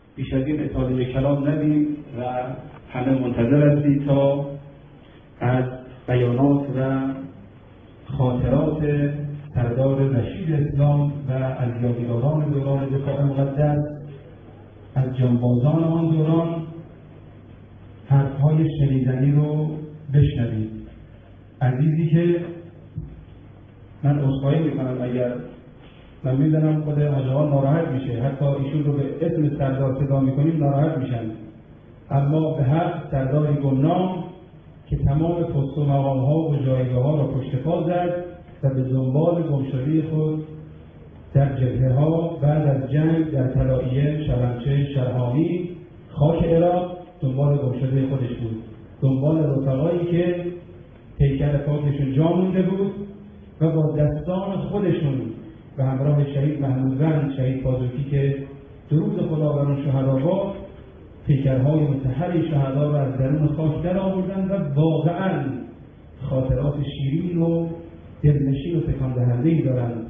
بیش از این اطاله کلام ندیم و همه منتظر هستید تا از بیانات و خاطرات سردار رشید اسلام و از یادگاران دوران دفاع مقدس، از جانبازان آن دوران حرفهای شنیدنی رو بشنوید. عزیزی که من عذرخواهی میکنم اگر من میدونم خود حاج آقا ناراحت میشه، حتی ایشون رو به اسم سردار صدا میکنیم ناراحت میشن، اما به حق سرداری گمنام که تمام پست و مقام ها و جایگاه ها را پشت پا زد و به دنبال گمشدگی خود در جبهه ها بعد از جنگ در طلائیه، شلمچه، شرهانی، خاک عراق دنبال گمشدگی خودش بود، دنبال رفقایی که پیکر پاکشون جا مونده بود و با دستان خودشون به همراه شهید محمودوند، شهید پازوکی که درود خدا بر اون شهدا باد، پیکرهای مطهر شهدا را از درون خاک در آوردند و واقعا خاطرات شیرین و دلنشین و تکان دهنده‌ای دارند.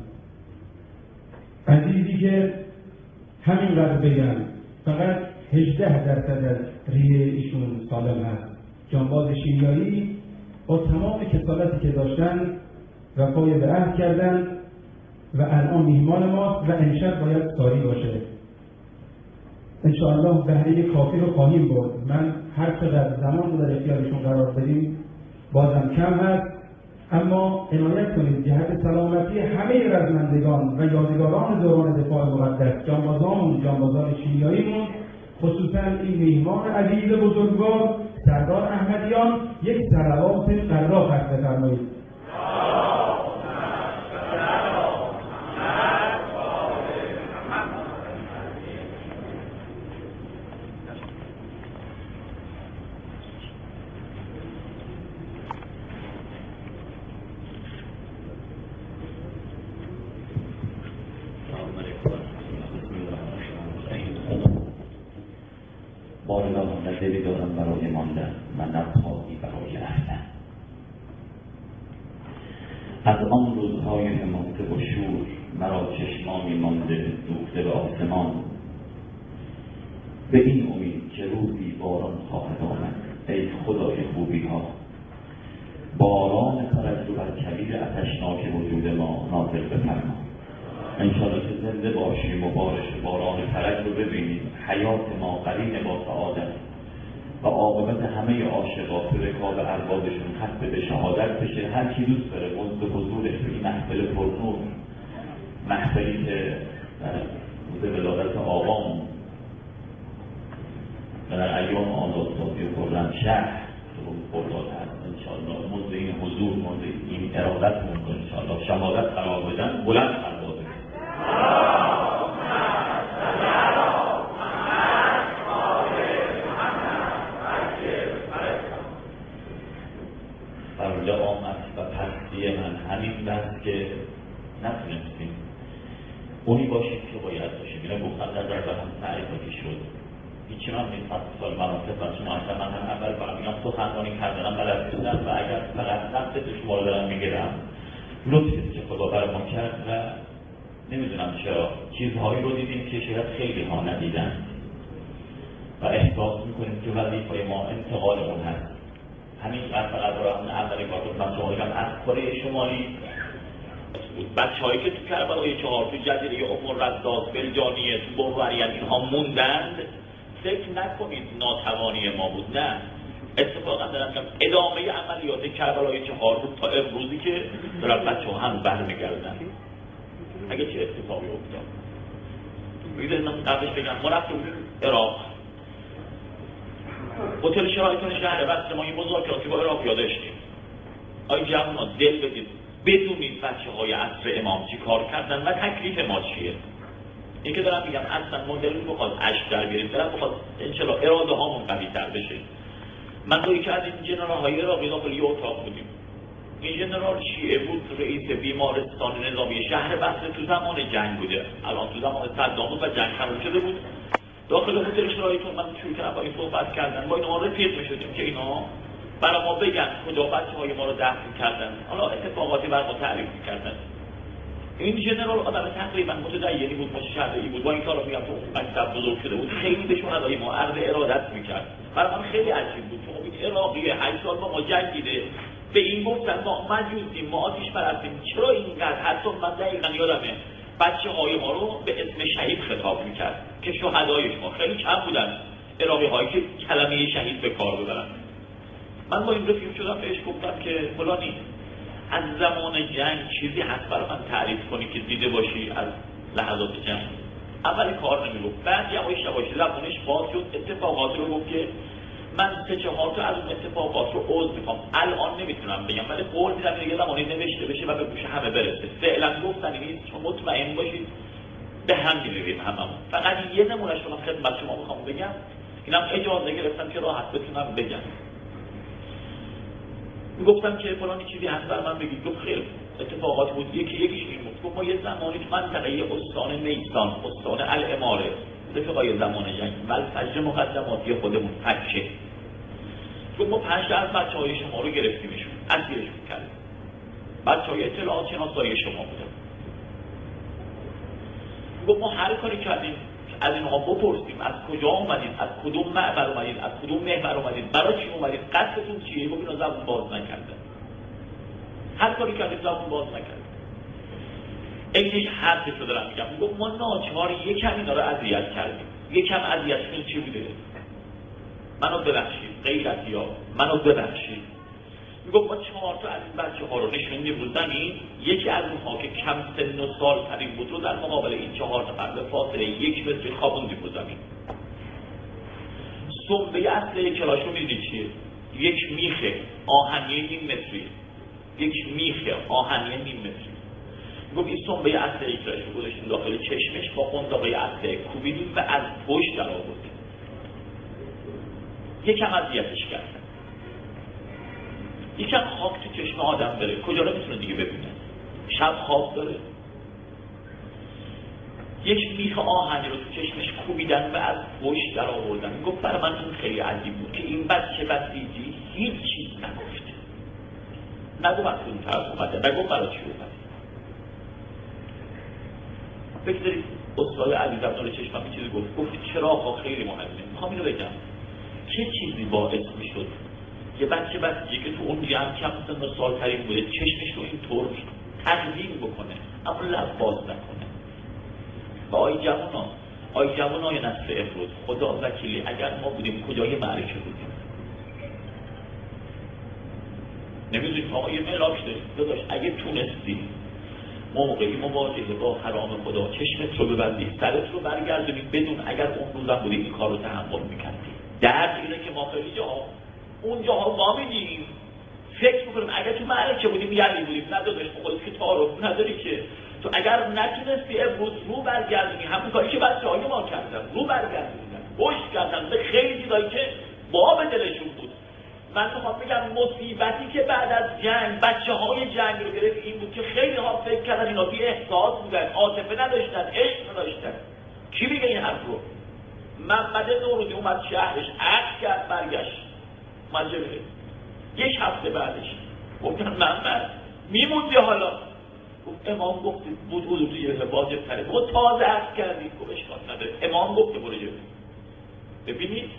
عزیزی که همینقدر بگم فقط 18% از ریه ایشون سالم هست. جانباز شیمیایی با تمام کسالتی که داشتن وفای به عهد کردن و الان میهمان ماست و امشب باید ساری باشه. انشاءالله بهره کافی رو خواهیم برد. من هر چقدر زمان در اختیارشون قرار بدیم بازم کم هست، اما عنایت کنید جهت سلامتی همه رزمندگان و یادگاران دوران دفاع مقدس، جانبازان شیمیاییمون، خصوصا این میهمان عزیز بزرگوار سردار احمدیان، یک صلوات قرا خط بفرمایید. دلی دارم برای ماندن و نبخواهی برای رفتن. از آن روزهای حماقت و شور مرا چشمانی مانده دوخته به آسمان، به این امید که روزی باران خواهد آمد. ای خدای خوبی ها، باران ترجو بر کبیر آتشناک وجود ما نازل بفرما. انشاءالله که زنده باشیم و بارش باران فرج رو ببینیم، حیات ما قرین با سعادت و عاقبت همه عاشقا تو رکاب اربابشون ختم به شهادت بشه. هر کی دوست داره مزد حضورش به این محفل پرنور، محفلی که در ولادت آقام و در ایام آزادسازی خرمشهر خرداد هست، انشاءالله مزد این حضور، مزد این ارادتمون رو انشاءالله شهادت قرار بدن. بلند قرار بدن. فرجا آمد و پستی من همین بس که نتونستیم اونی باشیم که باید باشیم. اینا گفتن در هم معرفتی شد. هیچی من نیست 7 سال مناسب بچه معاشر من هم اول برمیام سخنرانی کردنم بلد نیستم و اگر فقط نفت شما رو دارم میگیرم لطفی که خدا بر ما کرد و نمیدونم چرا چیزهایی رو دیدیم که شاید خیلی ها ندیدن و احساس میکنیم که وظیفه ما انتقال اون هست. همین فقط رو همون اولی کار من شما بگم از کره شمالی بود. بچه‌هایی که تو کربلای 4 تو جزیره ام الرزاق، بلجانیه، تو بوریان اینها موندند، فکر نکنید ناتوانی ما بود، نه. اتفاقا دارم میگم ادامه عملیات کربلای 4 بود تا امروزی که دارن بچه‌ها هم برمیگردن. اگه چه اتفاقی افتاد بگید من قبلش بگم ما رفتیم عراق، هتل شرایطون شهر وصل ما این مذاکراتی با عراقی‌ها داشتیم. آی جوونا دل بدید بدونید بچه‌های عصر امام چی کار کردن و تکلیف ما چیه. این که دارم میگم اصلا مدل بخواد اشک در بیاریم، دارم بخواد انشالله اراده هامون قوی‌تر بشه. من توی که از این جنرال‌های عراقی داخل یه اتاق بودیم. این جنرال شیعه بود، رئیس بیمارستان نظامی شهر بصره، تو زمان جنگ بوده، الان تو زمان صدام بود و جنگ تموم شده بود. داخل هتل شرایطون من شروع کردم با این صحبت کردن، با اینها رفیق می‌شدیم که اینا برای ما بگن کجا بچه‌های ما رو دفن کردن. حالا اتفاقاتی بر ما تعریف می‌کردن. این ژنرال آدم تقریبا متدینی بود، مشهدی بود، با این کارا میگم تو مکتب بزرگ شده بود، خیلی به شهدای ما عرض ارادت میکرد. برای من خیلی عجیب بود چون این عراقی 8 سال با ما جنگیده، به این گفتن ما مجوزیم، ما آتش پرستیم. چرا اینقدر؟ حتی من دقیقا یادمه بچه‌های ما رو به اسم شهید خطاب میکرد که شهدای ما خیلی کم بودن عراقی هایی که کلمه شهید به کار ببرن. من با این رفیق شدم بهش گفتم که فلانی از زمان جنگ چیزی هست برای من تعریف کنی که دیده باشی از لحظات جنگ؟ اولی کار نمیگفت، بعد یواش یواش زبونش باز شد، اتفاقات رو گفت که من 3-4 تا از اون اتفاقات رو عذر میخوام، الان نمیتونم بگم ولی قول میدم دیگه زمانی نوشته بشه و به گوش همه برسه. فعلا گفتن نیست چون مطمئن باشید به هم می‌ریزیم هممون. فقط یه نمونهش رو من خدمت شما میخوام بگم، اینم اجازه گرفتم که راحت بتونم بگم. گفتم که فلانی چیزی هست بر من بگید. گفت خیر اتفاقات بود. یکیش این بود. گفت ما یه زمانی تو منطقه استان میسان، استان الاماره، رفقای زمان جنگ فجر مقدماتی خودمون فجه، گفت ما 5 تا از بچه‌های شما رو گرفتیمشون، اسیرشون کردیم. بچه‌های اطلاعات شناسایی شما بودن. گفت ما هر کاری کردیم از اینها بپرسیم از کجا اومدید، از کدوم معبر اومدید، از کدوم محور اومدید، برای چی اومدید، قصدتون چیه؟ گفت اینا زبون باز نکردن. هر کاری کردیم زبون باز نکردن. اینش حرفشو دارم میگم. گفت ما ناچار یکم اینا رو اذیت کردیم. یکم اذیتشون چی بوده؟ منو ببخشید غیرتی‌ها، منو ببخشید. میگفت ما 4 تا از این بچه‌ها رو نشوندیم رو زمین، یکی از اونها که کم سن و سال ترین بود رو در مقابل این 4 نفر به فاصله 1 متر خوابوندیم رو زمین. سنبه اصل کلاش رو می‌دونید چیه؟ یک میخ آهنی نیم متری، یک میخ آهنی نیم متری. میگفت این سنبه اصل کلاش رو گذاشتیم داخل چشمش، با قنداقه اصل کوبیدیم و از پشت در آوردیم. یکم اذیتش کردن. یکم خاک تو چشم آدم بره کجا رو میتونه دیگه ببینه؟ شب خواب داره. یک میخ آهنی رو تو چشمش کوبیدن و از پشت در آوردن. میگفت برای من این خیلی عجیب بود که این بچه بسیجی هیچ چیز نگفته. نگو من اون طرف اومده، نگو برای چی اومده. بگذارید استاد عزیزم داره چشمم این چیزی گفت چراغ خیلی مهمه. میخوام اینو بگم چه چیزی باعث میشد یه بچه بسیجی که تو اون جمع کم سن و سال ترین بوده چشمش رو اینطور تقدیم بکنه اما لب باز نکنه. و آی جوانای نسل امروز، خدا وکیلی اگر ما بودیم کجای معرکه بودیم؟ نمیدونیم آقای ملاک داشت اگه تونستی موقعی مواجهه با حرام خدا چشمت رو ببندی، سرت رو برگردونی، بدون اگر اون روزم بودی این کار رو تحمل میکردی. درد اینه که ما خیلی جاها اون جاها وامیدیم فکر میکنیم اگر تو معرکه بودیم یعنی بودیم. نداداش خودت که تعارف نداری که تو اگر نتونستی امروز رو برگردونی همون کاری که بچه‌های ما کردن، رو برگردوندن، پشت کردن به خیلی چیزایی که باب دلشون بود. من میخوام بگم مصیبتی که بعد از جنگ بچه‌های جنگ رو گرفت این بود که خیلی ها فکر کردن اینا بی احساس بودن، عاطفه نداشتن، عشق نداشتن. کی میگه این حرف رو؟ محمد نوروزی اومد شهرش عقد کرد برگشت مجبوره. یک هفته بعدش گفتن محمد میموندی حالا؟ گفت امام گفت بود حضور توی واجب تره. گفت تازه عقد کردی؟ گفت اشکال نداره امام گفته برو جلو. ببینید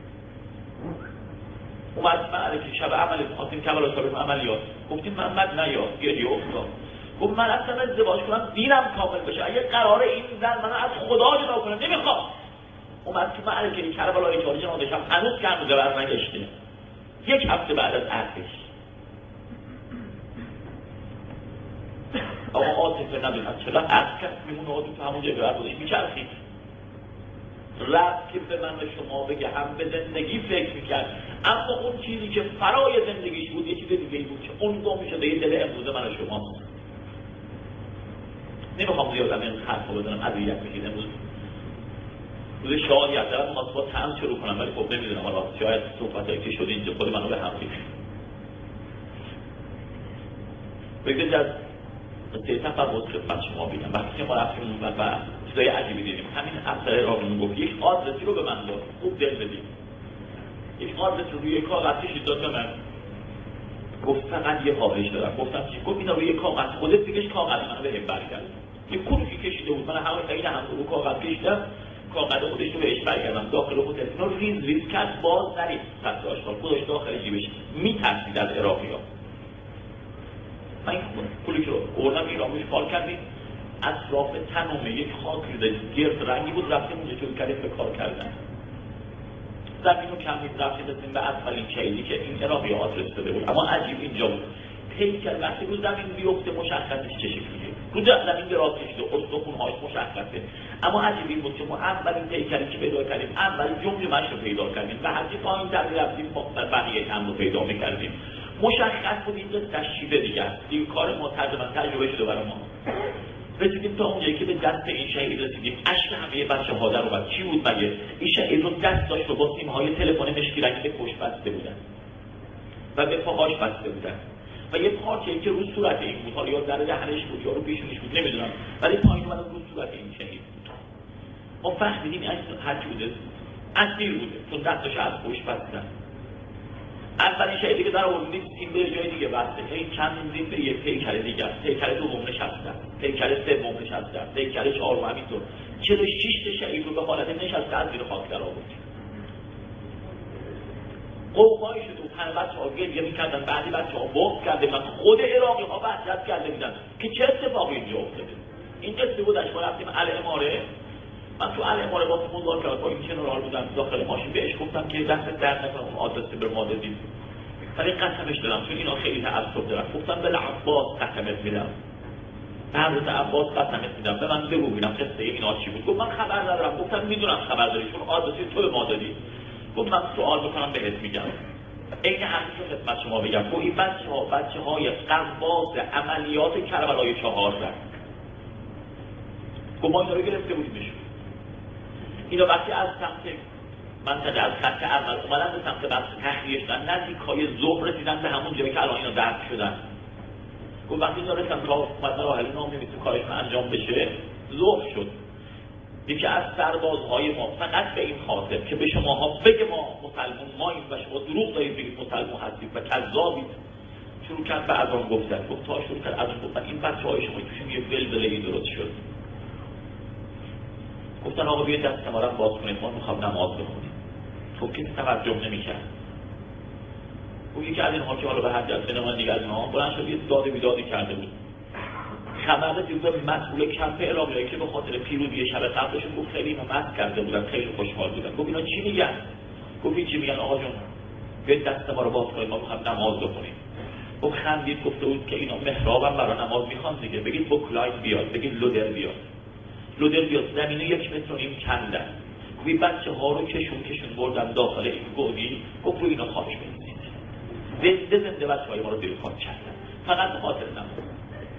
اومد معرکه شب عمل خواستیم کمال صاحب عملیات گفتیم محمد نیا گریه افتاد. گفت من اصلا ازدواج کنم دینم کامل بشه، اگه قراره این زن منو از خدا جدا کنه نمیخوام. اومد تو معرکه کربلای 4 جنازش هم هنوز کرموزه بر نگشته. یک هفته بعد از عقدش آقا عاطفه ندارد چرا عقد کرد میمونه آدم تو همون جگه برداشت میچرخید. رفت که به من و شما بگه هم به زندگی فکر میکرد اما اون چیزی که فرای زندگیش بود یه چیز دیگه بود که اون گم شده یه دل امروز من و شما. نمیخوام زیادم این حرفا بزنم اذیت میشید. امروز روز شاید دارم خواست با طعم شروع کنم ولی خب نمیدونم حالا شاید صحبتایی که شده اینجا خود منو به هم ریخت. بگذارید از قصه تفرد خدمت شما بگم. وقتی ما رفتیم و چیزای عجیبی دیدیم. همین افسر راهنمون گفت یک آدرسی رو به من داد، خوب دل بدید. یک آدرس رو روی کاغذ کشید داد به من. گفت فقط یه خواهش دارم. گفتم چی؟ گفت اینا روی کاغذ خودت بکش، کاغذ منو بهم برگردون. یه کلوچی کشیده بود، من این هم رو کاغذ کشیدم، کاغذ خودش رو بهش برگردم داخل هتل. اینا ریز کرد، باز نرید سطح آشغال، خودش داخل جیبش. میترسید از عراقی‌ها. من این کلوچ رو آوردم ایران، روش پارک کردیم، اطراف تنومه یک خاک گرد رنگی بود، رفتیم اونجا شروع کردیم به کار کردن. زمین رو کم رفتیم رسیدیم به اولین شهیدی که این عراقی آدرس داده بود. اما عجیب اینجا بود، پیکر وقتی رو زمین بیفته مشخصش چه شکلیه، رو زمین دراز کشیده، استخون‌هاش مشخصه. اما عجیب این بود که ما اولین پیکری که پیدا کردیم، اولین جمجمه‌اش رو پیدا کردیم و هرچی پایین‌تر رفتیم بقیه هم رو پیدا می‌کردیم. مشخص بود این قصه شیوه دیگه است. این کار ما تجربه شده برای ما. رسیدیم تا اونجایی که به دست این شهید رسیدیم، اشک همه بچه‌ها در اومد. چی بود مگه؟ این شهید رو دستاش رو با سیم‌های تلفن مشکی رنگ به پشت بسته بودن و به پاهاش بسته بودن و یه پارچه‌ای که رو صورت این بود، حالا یا در دهنش بود یا رو پیشونیش بود نمیدونم، ولی پایین اومد رو صورت این شهید بود. ما فهمیدیم این هرچی بوده اسیر بوده، چون دستاش از پشت بستن. اولین شهیدی که در آوردیم این به جای دیگه بسته، این چند زین به یک پیکر دیگه است، پیکر دوم نشسته، پیکر سوم نشسته، پیکر چهارم همینطور. 46 تا شهید رو به حالت نشسته از زیر خاک در آوردیم. قوقایی شد و همه بچه‌ها گریه می‌کردن، بعضی بچه‌ها بغض کرده بودن، خود عراقی‌ها وحشت کرده بودن که چه اتفاقی اینجا افتاده. این قصه بودش. ما رفتیم الاماره، من تو الاماره با مذاکرات با این جنرال بودم داخل ماشین، بهش گفتم که دست درد نکنه اون آدرس به ما دادید، ولی قسمش دادم چون اینا خیلی تعصب دارن. گفتم به عباس قسمت میدم، به حضرت عباس قسمت میدم، به من بگو ببینم قصه اینا چی بود. گفت من خبر ندارم. گفتم میدونم خبر داری چون آدرس تو به ما دادی. گفت من سوال بکنم بهت میگم. این همین رو خدمت شما بگم، گفت این بچه‌های قواص عملیات کربلای 14 گفت ما اینا رو گرفته بودیمشون. اینا وقتی از سمت منطقه از خط اول اومدن به سمت بخش تخلیه شدن، نزدیکای ظهر رسیدن به همون جایی که الان اینا درد شدن. گفت وقتی اینا رسیدن تا اومد راهل نام نمیتونه کارشون انجام بشه، ظهر شد. یکی از سربازهای ما فقط به این خاطر که به شماها بگه ما مسلمون ماییم و شما دروغ دارید بگید مسلمون هستید و کذابید، شروع کرد به اذان گفتن. گفت تا شروع کرد اذان گفتن این بچه‌های شما توشون یه ولوله‌ای درست شد. گفتن آقا بیاید دست ما رو باز کنید، ما می‌خوام نماز بخونیم. تو کسی توجه نمی‌کرد. اون یکی از اینها که حالا به هر جهت من دیگه از اینها بلند شد یه داد و بیدادی کرده بود. خبر رسید به مسئول کمپ عراقی‌ها که به خاطر پیروزی شب قبلشون گفت خیلی مست کرده بودن، خیلی خوشحال بودن. گفت اینا چی میگن؟ گفت چی میگن آقا جون؟ بیاید دست ما رو باز کنید، ما می‌خوام نماز بخونیم. گفت خندید گفته بود که اینا محرابم برای نماز می‌خوان دیگه، بگید بوکلاین بیاد، بگید لودر بیاد. لودر بیاد زمینه 1.5 متر کندن. گفت بچه‌ها رو کشون بردن داخل این گودی. گفت رو اینا خاک بریزید. زنده بچه‌های ما رو زیر خاک کردن. فقط به خاطر نماز.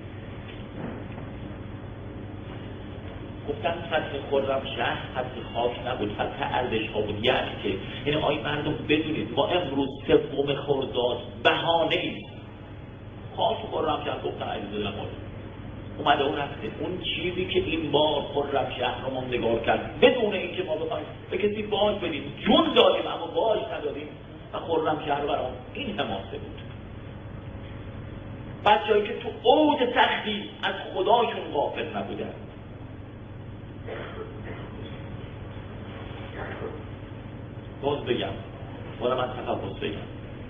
گفتن فتح خرمشهر فتح خاک نبود، فتح ارزش‌ها بود. یعنی که یعنی آی مردم بدونید ما امروز 3 خرداد بهانه‌ای خاک خرمشهر گفتن عزیز دلم اومده و رفته. اون چیزی که این بار خرمشهر رو ماندگار کرد بدون اینکه ما بخوایم به کسی باج بدیم، جون دادیم اما باج ندادیم و خرمشهر برام این حماسه بود. بچه‌هایی که تو اوج سختی از خداشون غافل نبودن. باز بگم بالا من تفاوت بگم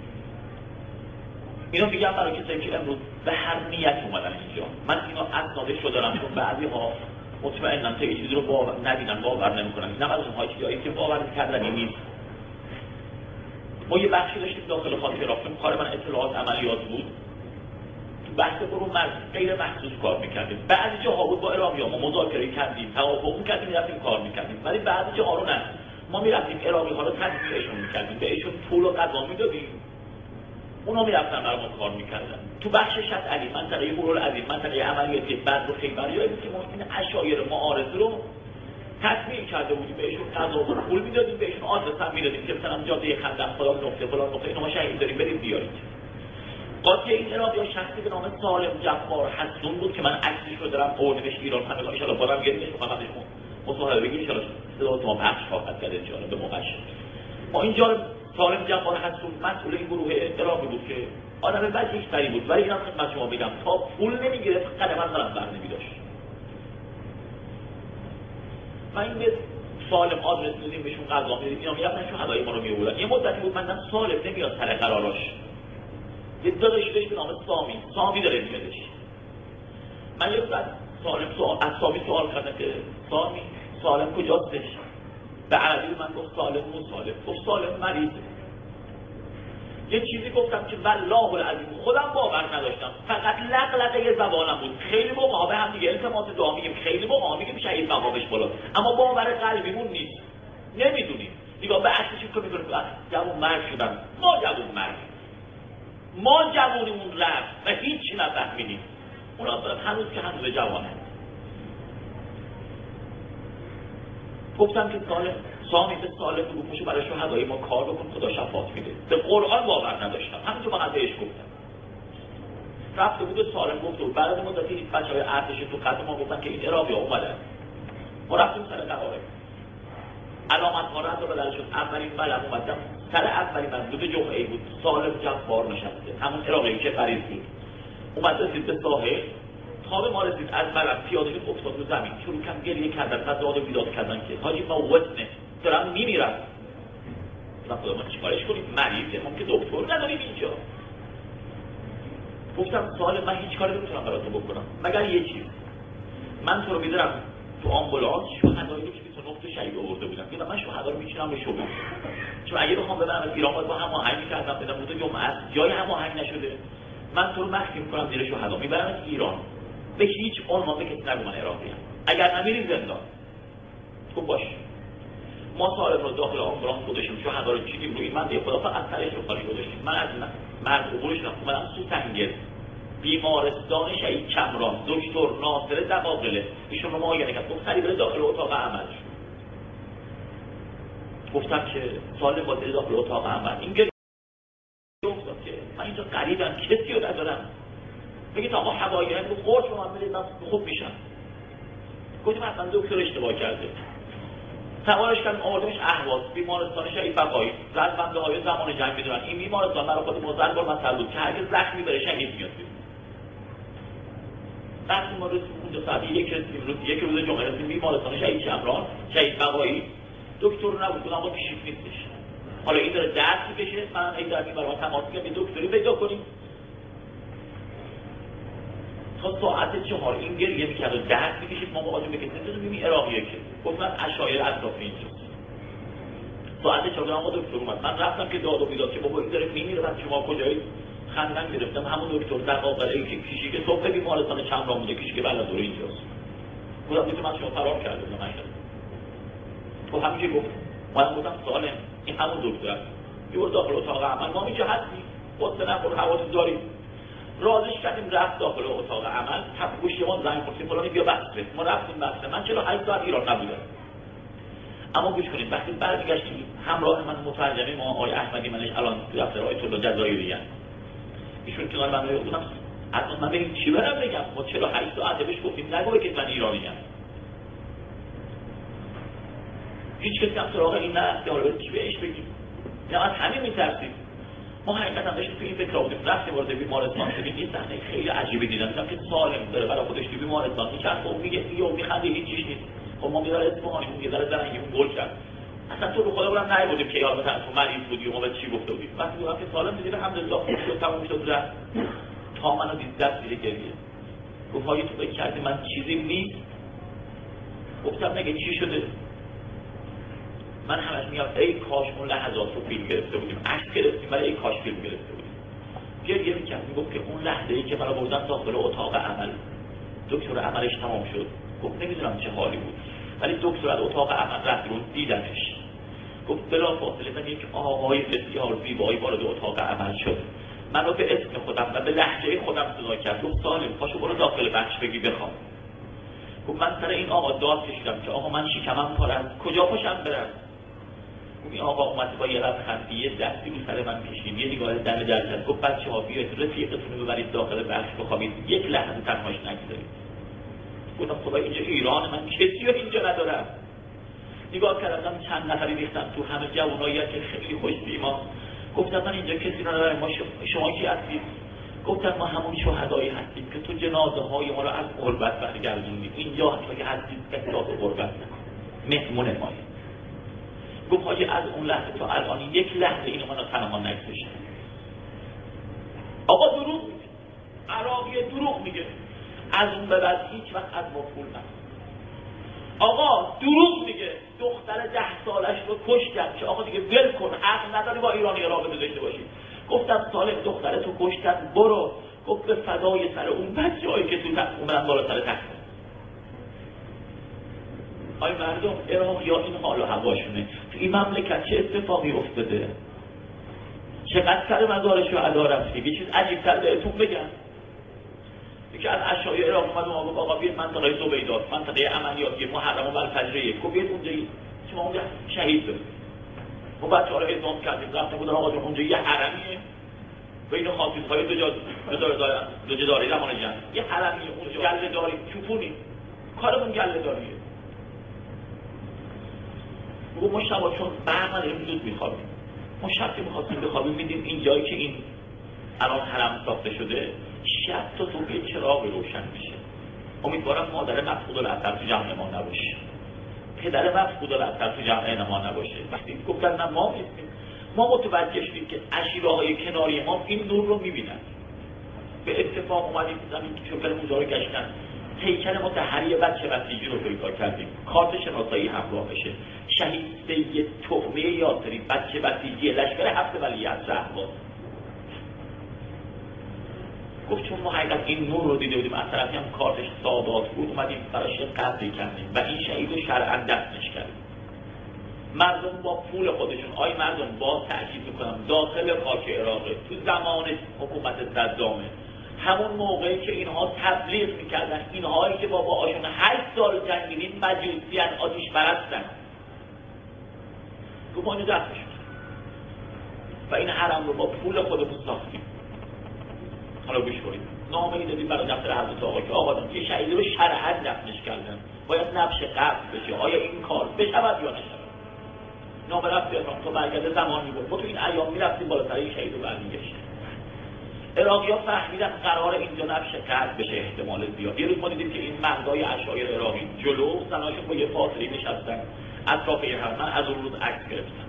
اینو میگم برای کسایی که امروز به هر نیت اومدن اینجا. من اینو اسنادش رو دارم چون بعضی ها مطمئنن که چیزی رو ندیدن باور نمیکنن. اینم از اونهای چیزایی که باور کردنی نیست. ما یه بخشی داشتیم داخل خاک عراق، چون کار من اطلاعات عملیات بود، تو بحث برون غیر محسوس کار میکردیم. بعضی جاها بود با عراقی‌ها ما مذاکره کردیم، توافق کردیم، رفتیم کار میکردیم، ولی بعضی جاها رو نه. ما میرفتیم عراقی‌ها رو تدبیرشون میکردیم، بهشون پول و غذا میدادیم، اونا میرفتن برای ما کار میکردن. تو بخش شط علی، منطقه هورالعظیم، منطقه عملیاتی بدر و خیبر، یا اینکه ما این عشایر معارض رو تصمیم کرده بودیم، بهشون غذا و پول میدادیم، بهشون آدرس هم میدادیم که مثلا جاده خندق فلان نقطه اینو ما شهید داریم برید بیارید. قاطی این عراقی‌ها شخصی به نام سالم جبار حسون بود که من عکسش رو دارم اوردمش ایران، همه ان شاء الله بارم گیرش محمدش مصاحبه بگیم ان شاء الله صدا تو پخش خواهد کرد ان شاء الله به موقعش. ما اینجا سالم جبار حسون مسئول این گروه عراقی بود که آدم وجیح‌تری بود. ولی اینم خدمت شما بگم تا پول نمیگرفت قدم از قلم بر نمی‌داشت. من این به سالم آدرس میدیم بهشون غذا میدیم، اینا میرفتن شهدای ما رو می‌آوردن. یه مدتی بود من سالم نمیاد سر قراراش. یه داداشی داشت به نام سامی داره میادش. من یه بعد از سامی سوال کردم که سالم کجاستش؟ به عربی من گفت سالم گفت سالم مریضه. یه چیزی گفتم که والله العظیم خودم باور نداشتم، فقط لقلقه زبانم بود. خیلی موقعا به هم دیگه التماس دعا میگیم، خیلی موقعا میگیم شهید مقامش بالا، اما باور قلبیمون نیست، نمیدونیم. نگاه به عکسشون که میکنیم جوون مرگ شدن، ما جوونمون رفت و هیچی نفهمیدیم. اونا هنوز جوانه. گفتم که سامی به سالم بگو پشو برای شهدای ما کار بکن، خدا شفاعت میده. به قرآن باور نداشتم، همینجا فقط بهش گفتم. رفته بود سالم گفت و بعد از مدتی بچه‌های ارتش تو خط ما گفتن که این عراقی‌ها اومدن. ما رفتیم سر قراره. علامت ها رو اندازه بدلشون. اولین بلم اومدم سر اولین روز جمعه بود. سالم جبار نشسته، همون عراقی که غریب بود. اومد رسید به ساحل، خواب ما رسید از بلد پیاده شد، افتاد رو زمین، شروع کردن گریه کردن و داد و بیداد کردن که حاجی ما وزنه دارم میمیرم. خدا ما چیکارش کنیم؟ مریضه، ما که دکتر نداریم اینجا. گفتم سوال من هیچ کاری نمیتونم براتون بکنم مگر یه چیز. من تو رو میذارم تو آمبولانس، شهدایی رو که 29 تا شهید آورده بودم، میگم من شهدا رو میچینم به شما، چون اگه بخوام ببرم از ایران باید با هماهنگ می‌کردم، بدم روز جمعه جای هماهنگ نشده، من تو رو مخفی می‌کنم زیر شهدا، میبرم از ایران، به هیچ عنوان به کسی نگو من عراقیم، اگر نمیریم زندان. خب باشه. ما سالم رو داخل آمبولانس گذاشتیم، شهدا رو چیدیم روی من دیگه خدا فقط سرش رو خالی گذاشتیم. من از مرد عبورش رفتم اومدم تو سنگر بیمارستان شهید کمران، دکتر ناصر دقاقله ایشون رو معاینه کرد، گفت سری بره داخل اتاق عمل. گفتم که سالم با داخل اتاق عمل این گریه افتاد که من اینجا غریبم، کسی رو ندارم، بگید آقا هوایی رو قرص رو من بدید من خوب میشم. گفتیم اصلا دکتر اشتباه کرده. سوارش کردیم آوردیمش اهواز، بیمارستان شهید بقایی. زدبنده های زمان جنگ میدونن این بیمارستان برای خود مزل بار من سلوت که هرگز زخمی بره شهید میاد. وقتی ما رسیم اونجا ساعت یک روز جمعه رسیم بیمارستان شهید کمران، شهید بقایی، دکتر نبود، اما کشیف نیستش. حالا این داره درس میکشه، من این دارم این برای ما تماس میگم یه دکتری پیدا کنیم. تا ساعت 4 این گریه میکرد و درس میکشید، ما مواجه بکشید نمیدونیم این عراقیه که گفت من اشایر اطراف اینجاست. ساعت 4 اما دکتر اومد، من رفتم که داد و بیداد که بابا این داره میمیره، بعد شما کجایی؟ خندن گرفتم، همون دکتر در قابل که کشی که صبح بیمارستان کمران بوده، کشی که بلد دور اینجاست. گفتم میتونم من شما فرار کرده بودم نشد. خب همین که گفت من گفتم سالم این همون دکتر است. یه داخل اتاق عمل ما اینجا هستیم، قصه نخور حواست داریم. رازش کردیم رفت داخل اتاق عمل، گوشی ما زنگ خورد فلانی بیا بسته. ما رفتیم بسته. من 48 ساعت ایران نبودم. اما گوش کنید وقتی برگشتیم همراه من مترجم ما آقای احمدی منش الان تو دفتر آیت الله جزایری ان. ایشون کنار من رو گفتم اصلا من ببین چی برام بگم، ما 48 ساعت بهش گفتیم نگو که من ایرانیم. هیچ کسی هم سراغ این نه حالا چی بهش بگیم. نه از همین میترسیم. ما حقیقتا داشتیم تو این فکر بودیم، رفتیم وارد بیمارستان شدیم، یه صحنه خیلی عجیبی دیدم که سالم داره برای خودش تو بیمارستان میچرخه و میگه میخنده هیچ چیز نیست. خب ما میذاره اسمش میگه داره زنگمون گل کرد. اصلا تو رو خدا برام نمی‌بودیم که یارو مثلا تو مریض بودی و ما به چی گفته بودیم. وقتی گفتم که سالم دیدی الحمدلله خوب تموم شد رفت. تا منو دید دست دیگه گریه. گفت های تو فکر کردی من چیزی نیست. گفتم نگه چی شده؟ من همش میگم ای کاش اون لحظات رو فیلم گرفته بودیم، عکس گرفتیم ولی ای کاش فیلم گرفته بودیم. گریه می‌کرد میگفت که اون لحظه‌ای که منو بردن داخل اتاق عمل، دکتر عملش تمام شد. گفت نمیدونم چه حالی بود، ولی دکتر از اتاق عمل رفت رو دیدنش. گفت بلافاصله من یک آقای بسیار زیبایی وارد اتاق عمل شد. منو به اسم خودم و به لهجه خودم صدا کرد. گفت سالم پاشو برو داخل بخش بگی بخوام. گفت من سر این آقا داد کشیدم که آقا من شکمم پاره است، کجا پاشم برم؟ این آقا اومد با یه لبخندی یه دستی رو سر من کشید، یه نگاه دم در کرد. گفت بچه‌ها بیاید رفیقتون رو ببرید داخل بخش بخوابید، یک لحظه تنهاش نگذارید. گفتم خدا اینجا ایران، من کسی رو اینجا ندارم. نگاه کردم چند نفری ریختن تو، همه جوانایی که خیلی خوش بیما. گفتم من اینجا کسی ندارم، ما شما کی هستید؟ گفتم ما همون شهدایی هستیم که تو جنازه های ما رو از غربت برگردوندید، اینجا حتی هستید احساس غربت نکن، مهمون مایید. گفت حاجی از اون لحظه تا الان یک لحظه اینو من تنها نگذاشتم. آقا دروغ میگه، عراقی دروغ میگه، از اون به بعد هیچ وقت از ما پول نخواست. آقا دروغ میگه، دختر 10 سالش رو کشتن که آقا دیگه ول کن، حق نداری با ایرانی رابطه داشته باشی. گفتم سال دخترتو کشتن، برو. گفت به فدای سر اون بچه‌هایی که تو اومدن بالا سر تخت. آی مردم عراق یا این حال و هواشونه، تو این مملکت چه اتفاقی افتاده؟ چقدر سر مزار شهدا رفته؟ یه چیز عجیب‌تر بهتون بگم، یکی از اشایع عراق اومد و گفت آقا بیاید منطقه زبیدات، منطقه عملیاتی محرم و الفجر 1 گفت اونجا شما اونجا شهید بشید. ما بچه‌ها رو اعدام کردیم، رفته بودن آقا جون اونجا یه حرمیه بین خاطیزهای دو جداری زمان جنگ، یه حرمیه اونجا گله داری چوپونی، کارمون گله داریه. بگو ما شبا چون برق نداریم زود میخوابیم، ما شب که میخواستیم بخوابیم میدیم این جایی که این الان حرم ساخته شده شب تا صبح یه چراغ روشن میشه. امیدوارم مادر مفقود الاثر تو جمع ما نباشه، پدر مفقود الاثر تو جمع ما نباشه. وقتی گفتن نه ما نیستیم، ما متوجه شدیم که عشیره‌های کناری ما این نور رو میبینن. به اتفاق اومدیم زمین شکل موزا رو گشتن، هیکل مطهری بچه بسیجی رو پیدا کردیم، کارت شناسایی همراه بشه، شهید سید تهمه یاسری بچه بسیجی لشکر 7 ولیعصر اهواز. گفت چون ما حقیقت این نور رو دیده بودیم، از طرفی هم کارتش سادات بود، اومدیم براش قبضی کردیم و این شهید رو شرعاً دفنش کردیم. مردم با پول خودشون، آی مردم با تأکید میکنم داخل خاک عراقه تو زمان حکومت صدامه، همون موقعی که اینها تبلیغ میکردن اینهایی که باباهاشون 8 سال جنگیدین مجوسیان، آتش پرستن، تو ما اینو دفنش و این حرم رو با پول خودمون ساختیم. حالا گوش کنید، نامه‌ای دادیم برای دفتر حضرت آقا که آقا جان یه شهید رو شرعاً دفنش کردن، باید نبش قبض بشه، آیا این کار بشود یا نشود؟ نامه رفت تهران تا برگرده زمان می‌برد. ما تو این ایام می‌رفتیم بالاتر این شهید رو برمیگشتیم. عراقی‌ها فهمیدن قرار اینجا نبش قبض بشه احتمال زیاد. یه روز ما دیدیم که این مردای اشایر عراقی جلو زناشون با یه فاصله نشستن اطراف یه حرم. من از اون روز عکس گرفتم.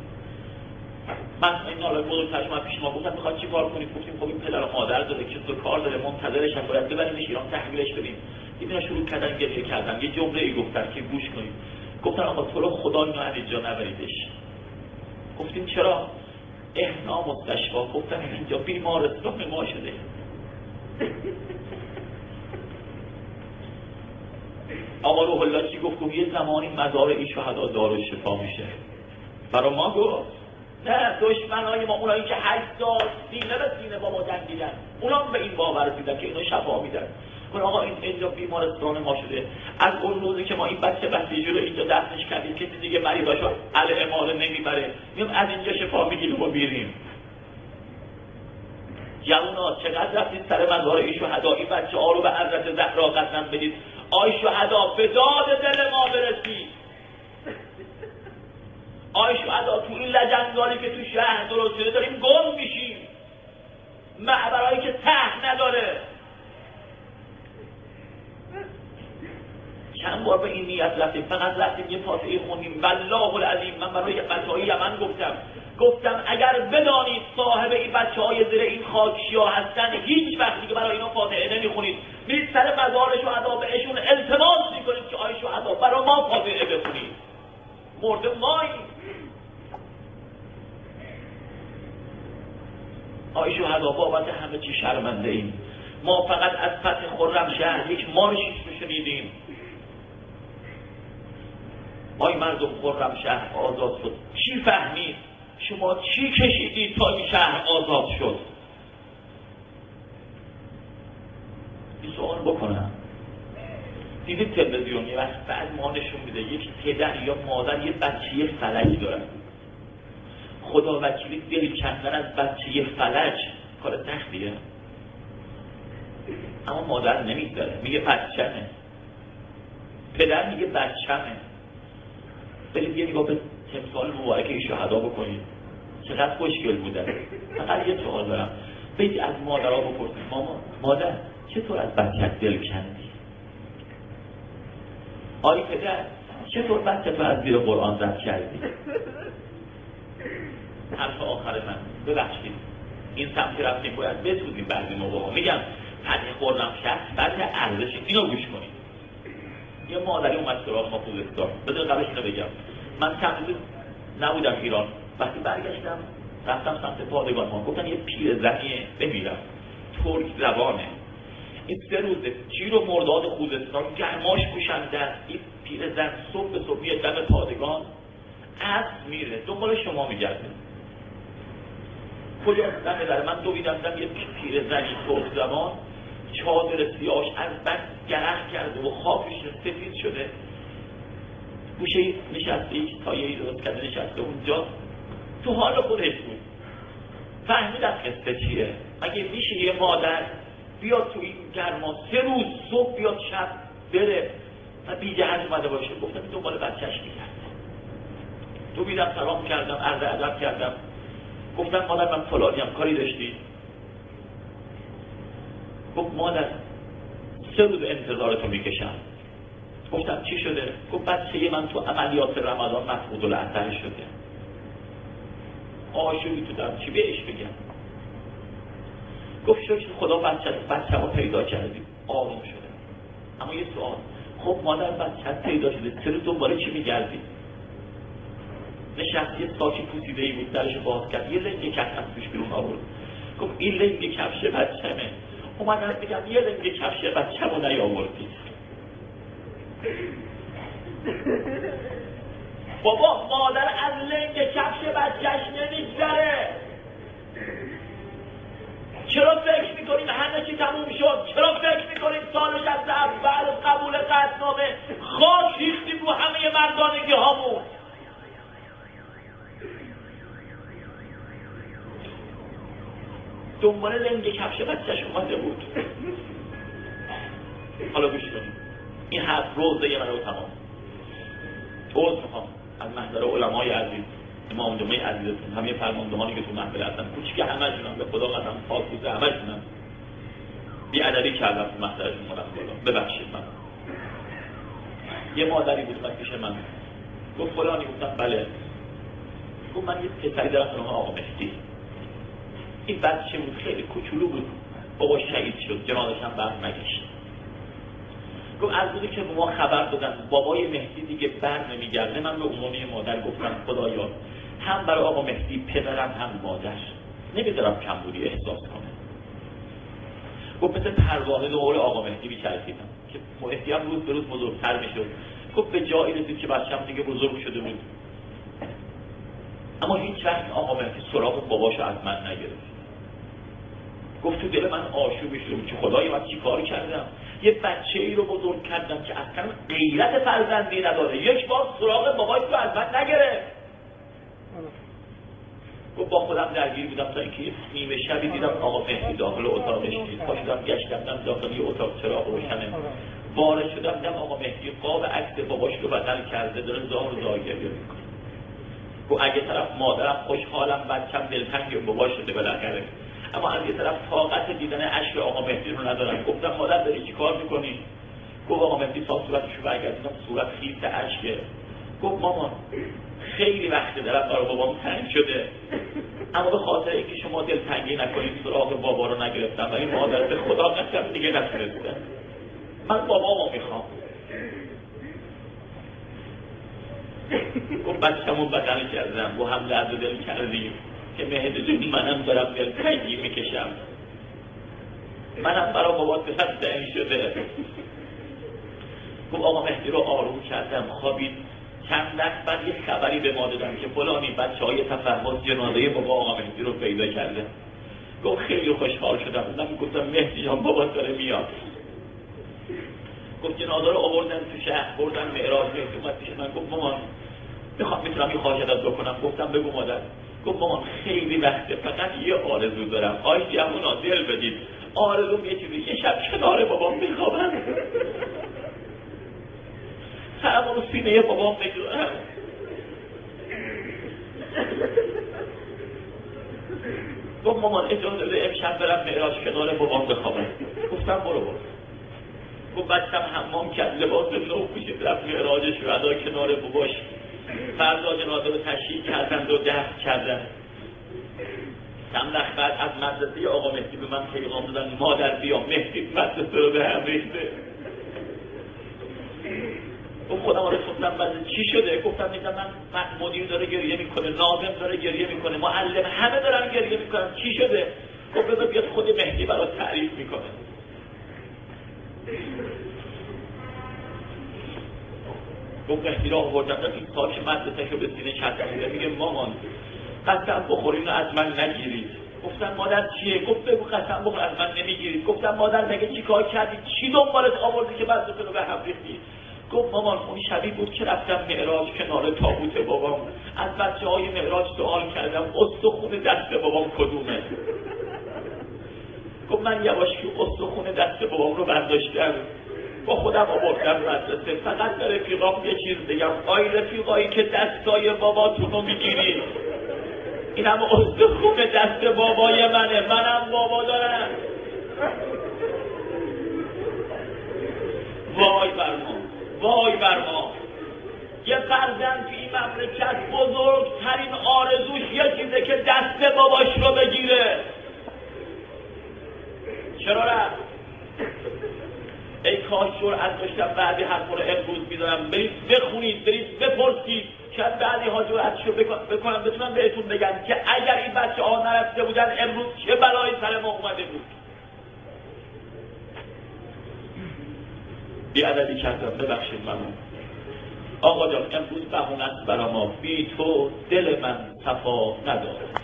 من این حالا بزرگترش من پیش ما گفتم میخواد چی کار کنید؟ گفتیم خب این پدر و مادر داره که تو کار داره، منتظرش هم باید ببریمش ایران تحویلش بدیم. اینا شروع کردن گریه کردن، یه جمله‌ای گفتن که گوش کنید. گفتن آقا تو رو خدا اینو از اینجا نبریدش. گفتیم چرا؟ احنا مستشفی. گفتن اینجا بیمارستان ما شده. آقا روح الله چی گفت؟ یه زمانی مزار این شهدا دارالشفا میشه. برای ما گفت نه، دشمنای ما اونایی که 8 سال سینه به سینه با ما جنگیدن، اونا به این باور رسیدن که اینو شفا میدن. گفت آقا این اینجا بیمارستان ما شده. از اون روزی که ما این بچه بسیجی رو اینجا دفنش کردیم کسی دیگه مریضاشو الاماره نمیبره، میگم از اینجا شفا میگیریم و بیریم. جوونا چقدر رفتید سر مزار این شهدا، این بچه‌ها رو به حضرت زهرا قسم بدید آی شهدا به داد دل ما برسید. آی شهدا تو این لجنزاری که تو شهر درست شده داریم گم میشیم، معبرهایی که ته نداره. چند بار به این نیت رفتیم، فقط رفتیم یه فاتحه خوندیم والله العظیم. من برای بچه‌های یمن گفتم اگر بدانید صاحب این بچه‌های زیر این خاکشیا هستن، هیچ وقتی که برای اینا فاتحه نمیخونید، میرید سر مزار شهدا بهشون التماس میکنید که آی شهدا برای ما فاتحه بخونید، مرده ماییم. آی شهدا بابت همه چی شرمنده ایم. ما فقط از فتح خرمشهر یک مارشی رو شنیدیم. آی مردم خرمشهر آزاد شد، چی فهمید؟ شما چی کشیدید تا این شهر آزاد شد؟ این سوال بکنم. دیدید تلویزیون یه وقت بعد ما نشون میده یک پدر یا مادر یه بچه فلج دارن، خدا وکیلی دل کندن از بچه فلج کار سختیه، اما مادر نمیذاره، میگه بچه‌مه، پدر میگه بچه‌مه. برید یه نگاه به تمثال مبارک شهدا بکنید، چقدر خوشگل بودن. فقط یه سوال دارم، برید از مادرها بپرسید مادر چطور از بچه‌ت دل کندی؟ آی پدر چطور بچه تو از زیر قرآن رد کردی؟ حرف آخر من، ببخشید این سمتی رفتیم باید بسودیم بعضی موقعا. میگم پنی خوردم شخص بعد ارزش اینو گوش کنید. یه مادری اومد سراغ ما خوزستان، بذار قبلش اینو بگم. من چند روز نبودم ایران، وقتی برگشتم رفتم سمت پادگان ما، گفتن یه پیرزنیه بمیرم ترک زبانه، این 3 روزه تیر و مرداد خوزستان گرماش پوشنده، این پیرزن صبح به صبح میاد دم پادگان، اسب میره دنبال شما میگرده. کجا دم داره؟ من دویدم یه پیرزنی ترک زبان چادر سیاهش از بند گرخ کرده و خاکش سفید شده، گوشه نشسته یک سایه‌ای درست کرده نشسته اونجا، تو حال خودش بود. فهمید از قصه چیه؟ مگه میشه یه مادر بیاد تو این گرما 3 روز صبح بیاد شب بره و بی جهت اومده باشه؟ گفتم دنبال بچه‌اش میگرده. تو بیدم سلام کردم، عرض ادب کردم، گفتم مادر من فلانیم، کاری داشتی؟ گفت مادر 3 روز انتظارتو میکشم. گفتم چی شده؟ گفت بچه من تو عملیات رمضان مفقود الاثر شده. آشوبی تو دارم، چی بهش بگم؟ گفت شکر خدا بچه رو پیدا کردیم، آروم شده. اما یه سوال، خب مادر بچه پیدا شده، چرا دنبال چی میگردی؟ نشست یه ساکی پوسیده‌ای بود، درش باز کرد، یه لنگ کفش از توش بیرون آورد. گفت این لنگ کفش بچه‌مه. اومدم بگم یه لنگ کفش بچه‌مو نیاوردی. بابا مادر از لنگ کفش بچه‌ش نمیگذره. چرا فکر میکنیم همه چی تموم شد؟ چرا فکر میکنیم سالش از اول قبول قطعنامه خاک ریختیم رو همه مردانگی هامون؟ دنبال لنگ کفش بچه‌ش اومده بود. حالا گوش کنیم، این حرف روزه یه منو تمام توض میخوام از محضر علمای عزیز، امام جمعه عزیزتون، همه فرماندهانی که تو محفل هستن، کوچیک همه‌شونم، به خدا قسم خاکوزه همه‌شونم بی‌ادبی کردم تو محضرشون، ببخشید. من یه مادری بود اومد پیش من، گفت فلانی، گفتم بله. گفت من یه پسری دارم به نام آقا مهدی، این بچه بود خیلی کوچولو بود، باباش شهید شد، جنازه‌ش هم بر نگشت. گفت از روزی که به ما خبر دادن بابای مهدی دیگه بر نمیگرده، من به عنوان مادر گفتم خدایا هم برای آقا مهدی پدرم هم مادر نمیذارم کمبودی احساس کنه. گفت مثل پروانه دور آقا مهدی میچرخیدم که مهدی هم روز به روز بزرگتر میشد. گفت به جایی رسید که بچه‌م دیگه بزرگ شده بود، اما هیچ وقت آقا مهدی سراغ باباشو از من نگرفت. گفت تو دل من آشوبی شد که خدایا من چی کار کردم؟ یه بچه ای رو بزرگ کردم که اصلا غیرت فرزندی نداره، یک بار سراغ باباش رو از من نگرفت. گفت با خودم درگیر بودم تا اینکه نیمه شبی دیدم آقا مهدی داخل اتاقش نیست. پاشدم گشتم داخل یه اتاق چراغ روشنه، وارد شدم دیدم آقا مهدی قاب عکس باباش رو بدل کرده، داره زار گریه میکنه. گفت اگه طرف مادرم خوشحالم، بچم دلتنگ باباش شده بالاخره، اما از یه طرف طاقت دیدن اشک آقا مهدی رو ندارم. گفتم مادر داری چی کار میکنی؟ گفت آقا مهدی تا صورتشو برگردیدم، صورت خیس اشکه. گفت مامان خیلی وقت دارم برای بابام تنگ شده، اما به خاطر اینکه شما دلتنگی نکنید سراغ بابا رو نگرفتم و این مادر به خدا قسم دیگه نتونستم، من بابامو میخوام. گفت بچه‌مو بدل کردم، با هم درد و دل کردیم که مهدی جون منم دارم دلتنگی میکشم، منم برای بابا دلم تنگ شده. گفت آقا مهدی رو آروم کردم، خوابید. چند وقت بعد یه خبری به ما دادن که فلانی بچه‌های تفحص جنازه بابا آقا مهدی رو پیدا کرده. گفت خیلی خوشحال شدم. من گفتم مهدی جان بابا داره میاد. گفت جنازه رو آوردن تو شهر، بردن معراج. مهدی اومد پیش من گفت مامان میتونم یه خواهش ازت بکنم؟ گفتم بگو مادر. گفت مامان خیلی وقته فقط یه آرزو دارم، آی جوونا دل بدید، آرزوم یه چیزی، یه شب کنار بابام میخوابم، سرم رو سینه بابام بگذارم. گفت مامان اجازه بده امشب برم معراج کنار بابام بخوابم. گفتم برو. گفت بچم حمام کرد، لباس نو پوشید، رفت معراج شهدا کنار باباش. فردا جنازه رو تشییع کردند و دفن کردند. چند وقت بعد از مدرسه آقا مهدی به من پیغام دادن مادر بیا مهدی مدرسه رو به هم ریخته. گفت خودم رو گفتم بعد چی شده؟ گفتم من مدیر داره گریه میکنه، ناظم داره گریه میکنه، معلم همه دارن گریه میکنن، چی شده؟ گفت بذار بیاد خود مهدی برات تعریف میکنه. گفت مهدی رو آوردم این تاج مدرسه رو به سینه چسبیده، میگه مامان قسم بخورین و از من نگیرید. گفتم مادر چیه؟ گفت بگو قسم بخور از من نمیگیرید. گفتم مادر مگه چی کار کردی؟ چی دنبالت آوردی که مدرسه رو به هم ریختی؟ گفت مامان اون شبی بود که رفتم معراج کنار تابوت بابام، از بچه‌های معراج سوال کردم استخون دست بابام کدومه؟ گفت من یواشکی استخون دست بابام رو برداشتم با خودم آوردم مدرسه. فقط به رفیقام یه چیز بگم، آی رفیقایی که دستای باباتون رو میگیرید، این هم استخون دست بابای منم بابا دارم. وای بر ما یه فرزند که این مملکت بزرگترین آرزوش یه چیزه که دست باباش رو بگیره. چرا رفت؟ ای کاش جرأت داشتم بعدی حرف رو امروز میذارم، برید بخونید، برید بپرسید، شاید بعدی ها جرأتشو بکنم بتونم بهتون بگم که اگر این بچه ها نرفته بودن امروز چه بلایی سر ما اومده بود. بی‌ادبی کردم، ببخشید منو. آقا جان امروز بهونه است برا ما، بی تو دل من صفا ندارد.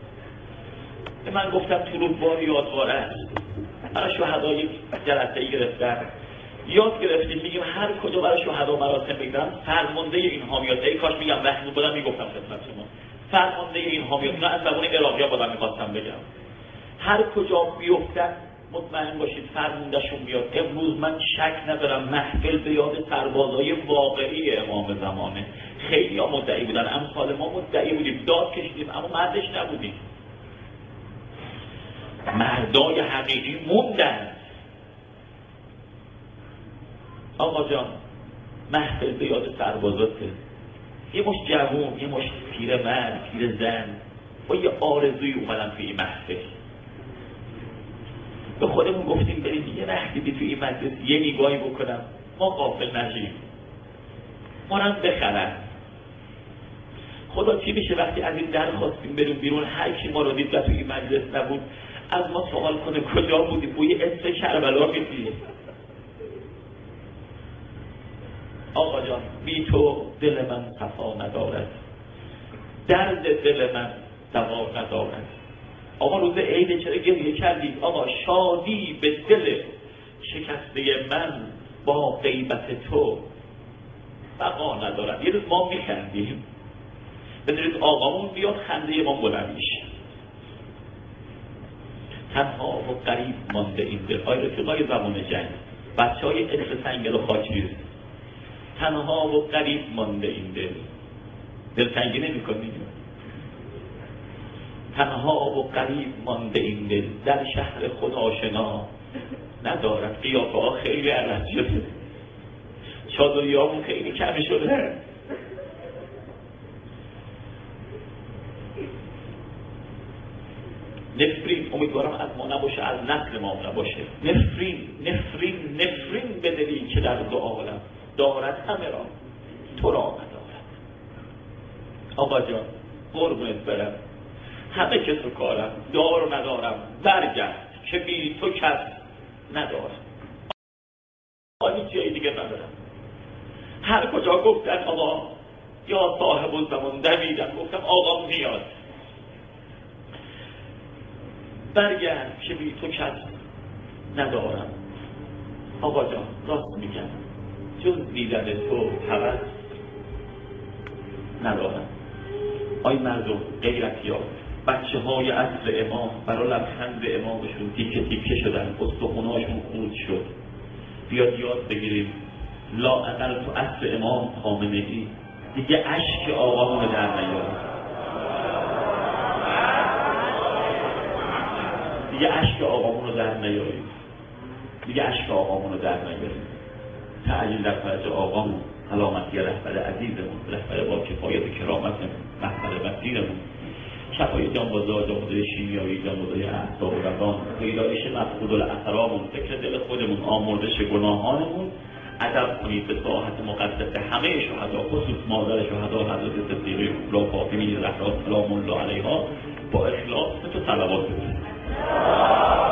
من گفتم تو روزوار یادواره است. برای شهدا یک جلسه ای گرفتن، یاد گرفتیم میگیم هر کجا برای شهدا مراسم بگیرن فرمانده اینها میاد. ای کاش میگم وقتی بودم میگفتم خدمت شما، فرمانده اینها میاد. نه از زبان عراقی ها بودم میخواستم بگم، هر کجا بیفتن مطمئن باشید فرموندهشون میاد. امروز من شک ندارم محفل به یاد سربازای واقعی امام زمانه. خیلی ها مدعی بودن، امثال ما مدعی بودیم، داد کشیدیم، اما مردش نبودیم. مردای حقیقی موندن. آقا جان محفل به یاد سربازاته، یه مش جوون، یه مش پیرمرد، پیرزن با یه آرزوی اومدن توی این محفل. به خودمون گفتیم بریم یه وقتی توی این مجلس یه نگاهی بکنم، ما غافل نشیم، ما رو بخرن. خدا چی میشه وقتی از این در خواستیم بریم بیرون، هر کی ما رو دید و توی این مجلس نبود از ما سوال کنه کجا بودی؟ بوی اسم کربلا میدی. آقا جان بی تو دل من صفا ندارد، درد دل من دوا ندارد. آقا روز عید چرا گریه کردید؟ آقا شادی به دل شکسته من با غیبت تو بقا ندارد. یه روز ما میخندیم، بذارید آقامون بیاد خنده ما بلند میشه. تنها و غریب مانده این دل. آی رفیقای زمان جنگ، بچه های عشق سنگل و خاکریز، تنها و غریب مانده این دل. دلتنگی نمی کنید؟ تنها و غریب مانده این دل، در شهر خود آشنا ندارد. قیافه ها خیلی عوض شده، چادری هامون خیلی کمی شده. نفرین امیدوارم از ما نباشه، از نسل ما نباشه. نفرین به دلی که در دو عالم دارد همه را، تو را ندارد. آقا جان قربونت برم، همه کس رو کارم، دار و ندارم، برگرد که بی تو کس ندارم. هیچ جای دیگه ندارم. هر کجا گفتن آقا یا صاحب الزمان دویدم، گفتم آقا میاد. برگرد که بی تو کس ندارم. آقا جان راست میگم، جز دیدن تو هوس ندارم. آی مردم غیرتی ها، بچه های اصل امام برای لبخند امامشون تیکه تیکه شدن، استخونهاشون خورد شد. بیاد یاد بگیریم لااقل تو اصل امام خامنه ای دیگه اشک آقامون در نیاد. دیگه اشک آقامون رو در نیارید، دیگه اشک آقامون رو در نیارید. تعجیل در فرج آقامون، سلامتی رهبر عزیزمون، رهبر با کفایت و کرامتمون، محفل مسیرمون، شفای جانبازا، جانبازای شیمیایی، جانبازای اعصاب و روان، پیدایش مفقود الاثرامون، فکر دل خودمون، آمرزش گناهانمون. ادب کنید به ساحت مقدس همه شهدا، خصوص مادر شهدا حضرت صدیقه کبری فاطمه زهرا سلام الله علیها، با اخلاص تو صلوات بفرستید.